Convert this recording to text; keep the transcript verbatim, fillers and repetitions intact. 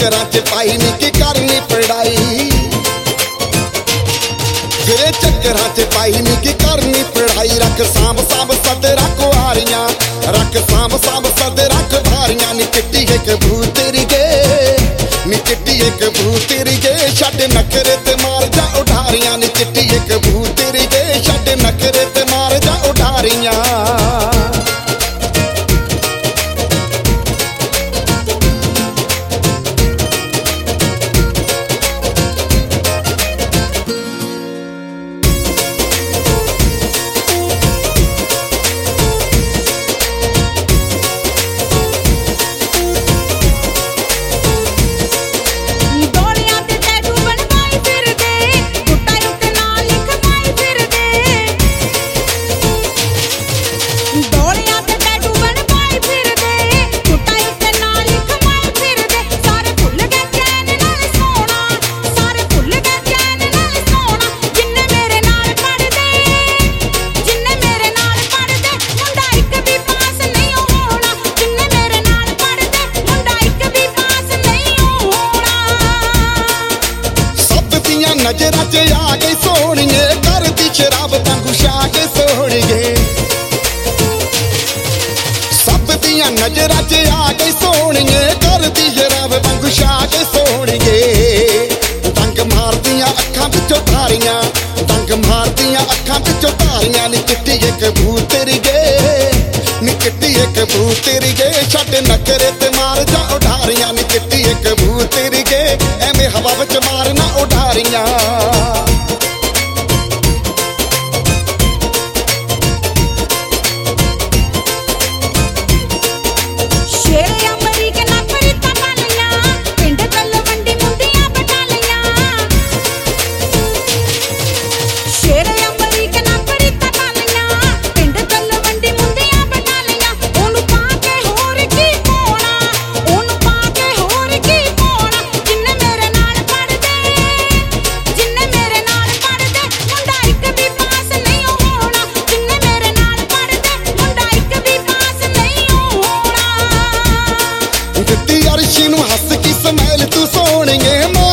चक्करां च पाई नी कि करनी पढ़ाई, तेरे चक्करां च पाई नी कि करनी पढ़ाई। रख सांभ सांभ सद रख वारियां, रख सांभ सांभ सद रख भारियां। नी चिट्टी एक भूतरी गे, नी चिट्टी एक भूतरी गे, छड्ड नखरे ते मार जा उडारियां। नी चिट्टी एक भूतरी गे, छड्ड नखरे ते मार जा उडारियां। नजरां च आ गई सोहणिए, करदी शराब वांगू छा के सोहणिए। सब दियां नजरां च आ गई सोहणिए, करदी शराब वांगू छा के सोहणिए। डंग मारदियां अखां विचों धारियां, डंग मारदियां अखां विचों धारियां। नी चिट्टी एक भूतरी गे, नी चिट्टी एक भूतरी गे, छड्ड नखरे ते मार जा उडारियां। नी चिट्टी एक भूतरी गे, एवें हवा विच मारना उडारियां। हस की स्मैल तू सोहणिए।